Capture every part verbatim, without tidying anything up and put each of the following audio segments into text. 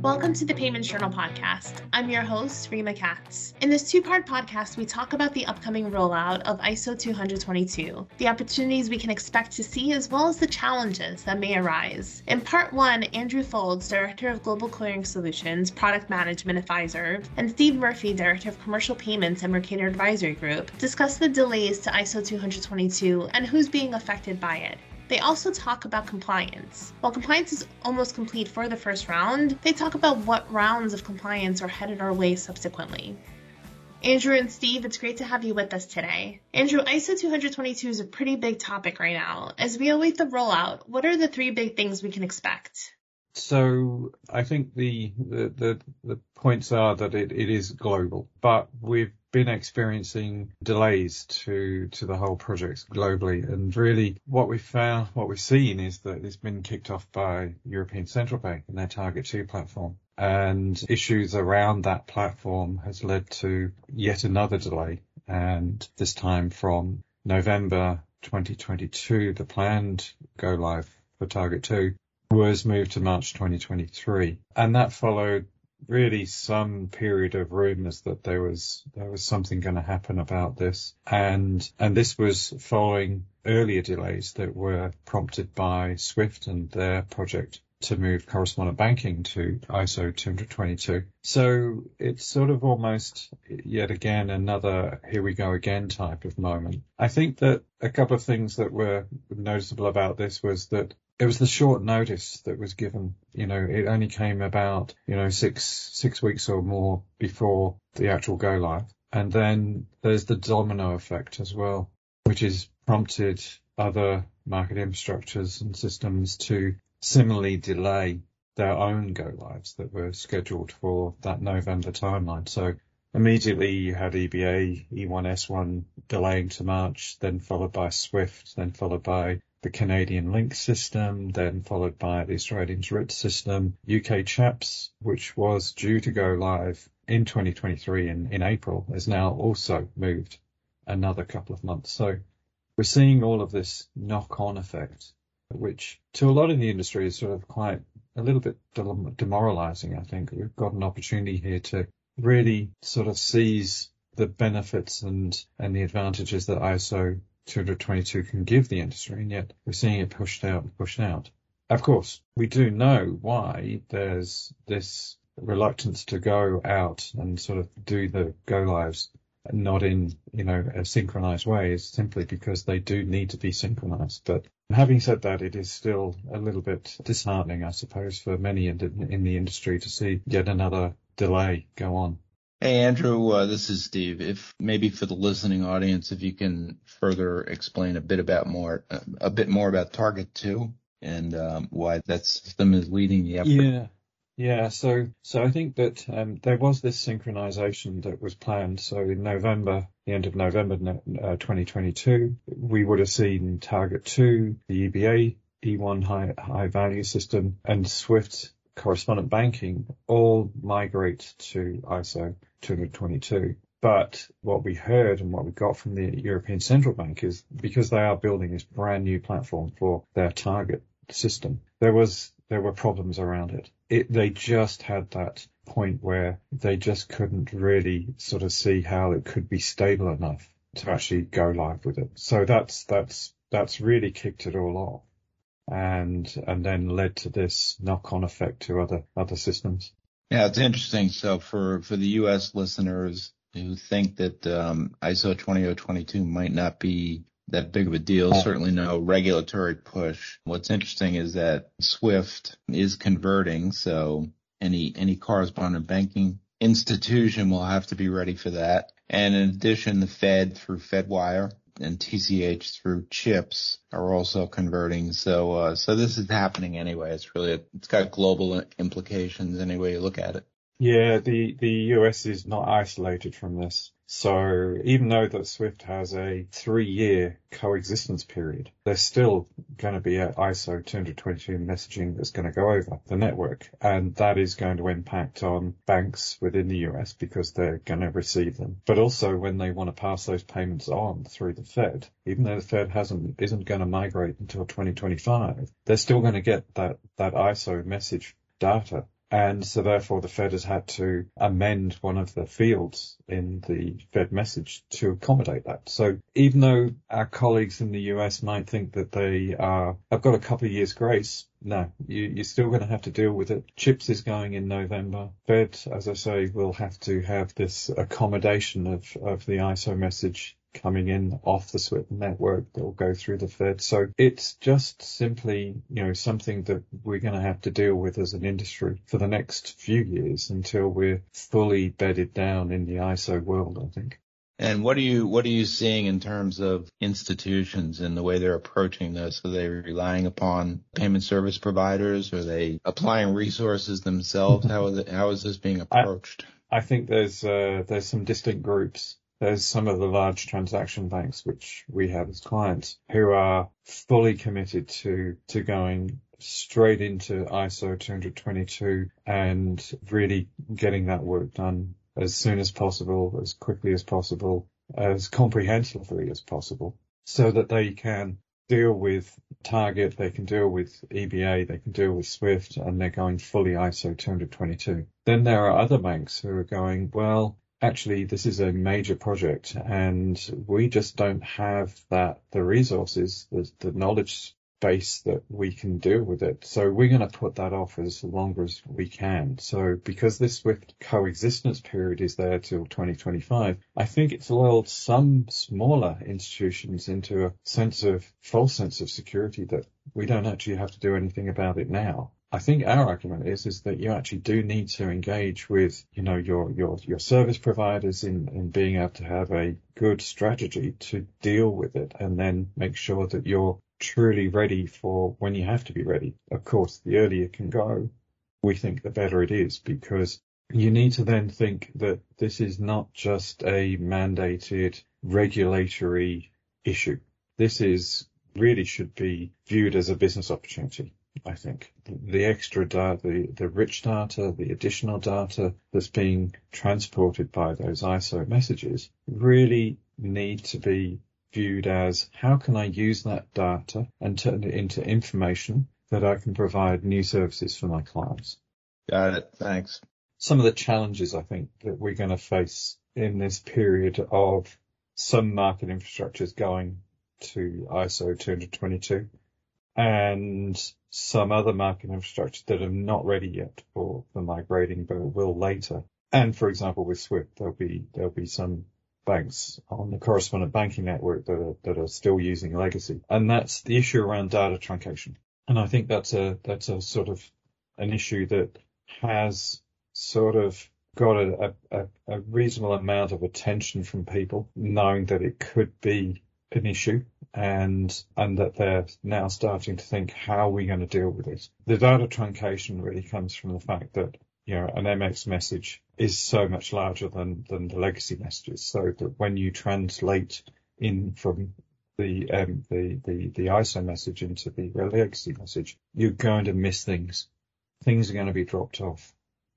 Welcome to the Payments Journal podcast. I'm your host, Rima Katz. In this two-part podcast, we talk about the upcoming rollout of I S O two thousand twenty-two, the opportunities we can expect to see, as well as the challenges that may arise. In part one, Andrew Folds, Director of Global Clearing Solutions, Product Management at Fiserv, and Steve Murphy, Director of Commercial Payments at Mercator Advisory Group, discuss the delays to I S O two thousand twenty-two and who's being affected by it. They also talk about compliance. While compliance is almost complete for the first round, they talk about what rounds of compliance are headed our way subsequently. Andrew and Steve, it's great to have you with us today. Andrew, I S O two thousand twenty-two is a pretty big topic right now. As we await the rollout, what are the three big things we can expect? So I think the the the, the points are that it, it is global, but we've been experiencing delays to to the whole project globally, and really what we've found, what we've seen is that it's been kicked off by European Central Bank and their Target two platform, and issues around that platform has led to yet another delay, and this time from November twenty twenty-two, the planned go live for Target two was moved to March twenty twenty-three, and that followed really some period of rumours that there was there was something going to happen about this, and and this was following earlier delays that were prompted by SWIFT and their project to move correspondent banking to I S O two thousand twenty-two. So it's sort of almost yet again another here we go again type of moment. I think that a couple of things that were noticeable about this was that it was the short notice that was given. You know, it only came about, you know, six, six weeks or more before the actual go live. And then there's the domino effect as well, which has prompted other market infrastructures and systems to similarly delay their own go lives that were scheduled for that November timeline. So immediately you had E B A, E one S one delaying to March, then followed by SWIFT, then followed by the Canadian Link system, then followed by the Australian R I T system. U K CHAPS, which was due to go live in twenty twenty-three in, in April, has now also moved another couple of months. So we're seeing all of this knock-on effect, which to a lot of the industry is sort of quite a little bit demoralizing. I think we've got an opportunity here to really sort of seize the benefits and, and the advantages that I S O two thousand twenty-two can give the industry, and yet we're seeing it pushed out and pushed out. Of course, we do know why there's this reluctance to go out and sort of do the go lives not in, you know, a synchronized way, is simply because they do need to be synchronized. But having said that, it is still a little bit disheartening, I suppose, for many in the, in the industry to see yet another delay go on. Hey, Andrew, uh, this is Steve. If maybe for the listening audience, if you can further explain a bit about more, uh, a bit more about Target two and um, why that system is leading the effort. Yeah. Yeah. So, so I think that um, there was this synchronization that was planned. So in November, the end of November uh, twenty twenty-two, we would have seen Target two, the E B A, E one high, high value system, and SWIFT correspondent banking all migrate to I S O two thousand twenty-two. But what we heard and what we got from the European Central Bank is because they are building this brand new platform for their target system, there was there were problems around it. It they just had that point where they just couldn't really sort of see how it could be stable enough to actually go live with it. So that's that's that's really kicked it all off. And and then led to this knock-on effect to other other systems. Yeah, it's interesting. So for for the U S listeners who think that um, I S O two thousand twenty-two might not be that big of a deal, certainly no regulatory push. What's interesting is that SWIFT is converting, so any any correspondent banking institution will have to be ready for that. And in addition, the Fed through FedWire and T C H through CHIPS are also converting. So, uh, so this is happening anyway. It's really, a, it's got global implications any way you look at it. Yeah, the, the U S is not isolated from this. So even though that SWIFT has a three-year coexistence period, there's still going to be a I S O two thousand twenty-two messaging that's going to go over the network. And that is going to impact on banks within the U S because they're going to receive them. But also when they want to pass those payments on through the Fed, even though the Fed hasn't, isn't going to migrate until twenty twenty-five, they're still going to get that, that I S O message data And so therefore the Fed has had to amend one of the fields in the Fed message to accommodate that. So even though our colleagues in the U S might think that they are, have got a couple of years grace, no, you, you're still going to have to deal with it. CHIPS is going in November. Fed, as I say, will have to have this accommodation of, of the I S O message coming in off the SWIFT network that will go through the Fed. So it's just simply, you know, something that we're going to have to deal with as an industry for the next few years until we're fully bedded down in the I S O world, I think. And what are you what are you seeing in terms of institutions and the way they're approaching this? Are they relying upon payment service providers? Are they applying resources themselves? How is it, how is this being approached? I, I think there's uh, there's some distinct groups. There's some of the large transaction banks, which we have as clients, who are fully committed to, to going straight into I S O two twenty-two and really getting that work done as soon as possible, as quickly as possible, as comprehensively as possible, so that they can deal with Target, they can deal with E B A, they can deal with SWIFT, and they're going fully I S O two twenty-two. Then there are other banks who are going, well, actually, this is a major project and we just don't have that, the resources, the, the knowledge base that we can deal with it. So we're going to put that off as longer as we can. So because this SWIFT coexistence period is there till twenty twenty-five, I think it's lulled some smaller institutions into a sense of, false sense of security that we don't actually have to do anything about it now. I think our argument is, is that you actually do need to engage with, you know, your, your, your service providers in, in being able to have a good strategy to deal with it and then make sure that you're truly ready for when you have to be ready. Of course, the earlier it can go, we think the better it is, because you need to then think that this is not just a mandated regulatory issue. This is really should be viewed as a business opportunity. I think the extra data, the, the rich data, the additional data that's being transported by those I S O messages really need to be viewed as, how can I use that data and turn it into information that I can provide new services for my clients? Got it. Thanks. Some of the challenges I think that we're going to face in this period of some market infrastructures going to I S O two twenty-two and some other market infrastructure that are not ready yet for, for migrating, but will later. And for example, with SWIFT, there'll be, there'll be some banks on the correspondent banking network that are, that are still using legacy. And that's the issue around data truncation. And I think that's a, that's a sort of an issue that has sort of got a, a, a reasonable amount of attention from people, knowing that it could be an issue and and that they're now starting to think, how are we going to deal with it? The data truncation really comes from the fact that, you know, an M X message is so much larger than, than the legacy messages, so that when you translate in from the, um, the, the, the I S O message into the legacy message, you're going to miss things. Things are going to be dropped off.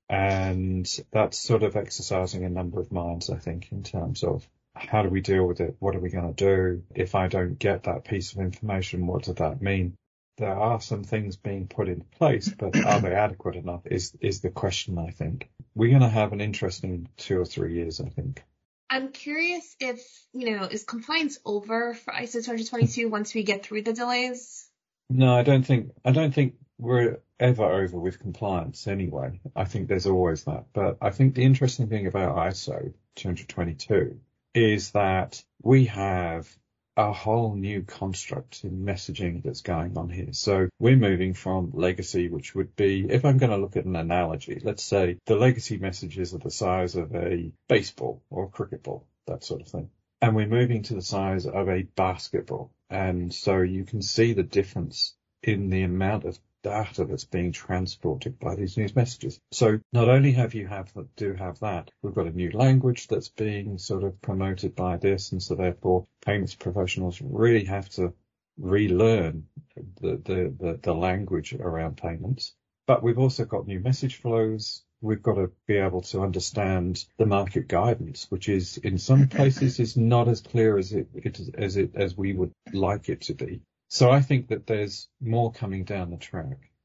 And that's sort of exercising a number of minds, I think, in terms of, how do we deal with it? What are we going to do? If I don't get that piece of information, what does that mean? There are some things being put in place, but are they adequate enough is, is the question, I think. We're going to have an interesting two or three years, I think. I'm curious if, you know, is compliance over for I S O twenty twenty-two once we get through the delays? No, I don't think, I don't think we're ever over with compliance anyway. I think there's always that. But I think the interesting thing about I S O two twenty-two is that we have a whole new construct in messaging that's going on here. So we're moving from legacy, which would be, if I'm going to look at an analogy, let's say the legacy messages are the size of a baseball or a cricket ball, that sort of thing. And we're moving to the size of a basketball. And so you can see the difference in the amount of data that's being transported by these news messages. So not only have you have do have that, we've got a new language that's being sort of promoted by this, and so therefore payments professionals really have to relearn the the the, the language around payments. But we've also got new message flows. We've got to be able to understand the market guidance, which is in some places is not as clear as it, it as it as we would like it to be. So I think that there's more coming down the track.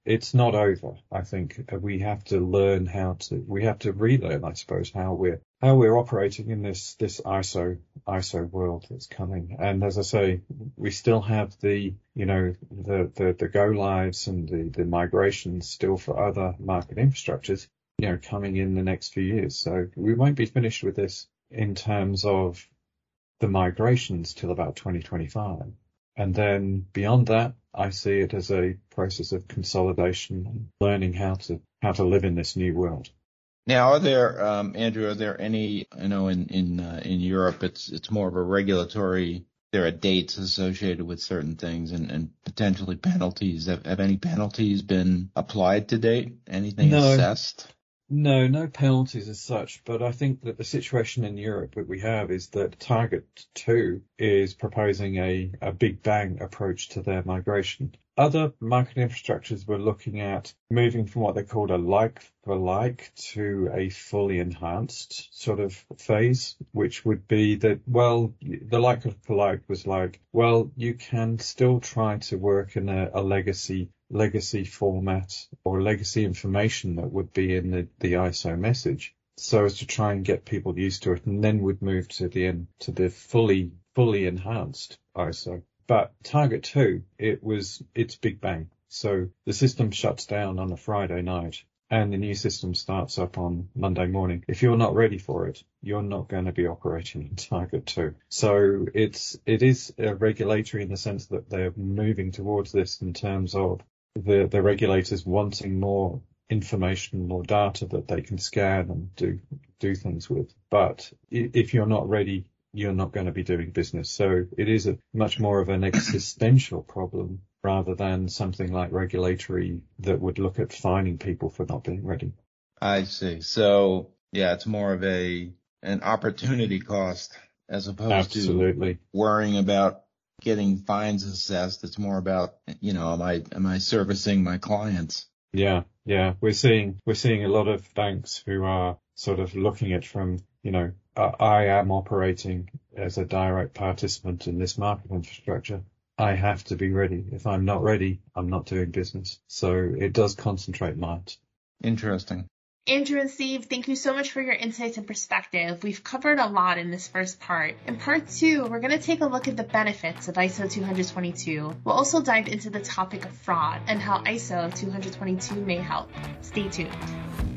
it's not over. I think we have to learn how to, we have to relearn, I suppose, how we're, how we're operating in this, this I S O, I S O world that's coming. And as I say, we still have the, you know, the, the, the go lives and the, the migrations still for other market infrastructures, you know, coming in the next few years. So we won't be finished with this in terms of the migrations till about twenty twenty-five. And then beyond that, I see it as a process of consolidation and learning how to, how to live in this new world. Now, are there, um, Andrew, are there any, I know in, in, uh, in Europe, it's, it's more of a regulatory, there are dates associated with certain things and, and potentially penalties. Have, have any penalties been applied to date? Anything No. assessed? No, no penalties as such, but I think that the situation in Europe that we have is that Target two is proposing a, a big bang approach to their migration. Other market infrastructures were looking at moving from what they called a like for like to a fully enhanced sort of phase, which would be that, well, the like for like was like, well, you can still try to work in a, a legacy legacy format or legacy information that would be in the, the I S O message, so as to try and get people used to it, and then would move to the end to the fully fully enhanced I S O. But Target two, it was its big bang. So the system shuts down on a Friday night and the new system starts up on Monday morning. If you're not ready for it, you're not going to be operating in Target two. So it's it is uh, regulatory in the sense that they're moving towards this in terms of the, the regulators wanting more information, more data that they can scan and do, do things with. But if you're not ready, you're not going to be doing business. So it is a much more of an existential problem rather than something like regulatory that would look at fining people for not being ready. I see. So yeah, it's more of a, an opportunity cost as opposed Absolutely. to worrying about getting fines assessed. It's more about, you know, am I, am I servicing my clients? Yeah. Yeah. We're seeing, we're seeing a lot of banks who are sort of looking at from, you know, uh, I am operating as a direct participant in this market infrastructure. I have to be ready. If I'm not ready, I'm not doing business. So it does concentrate minds. Interesting. Andrew and Steve, thank you so much for your insights and perspective. We've covered a lot in this first part. In part two, we're going to take a look at the benefits of I S O two twenty-two. We'll also dive into the topic of fraud and how I S O two twenty-two may help. Stay tuned.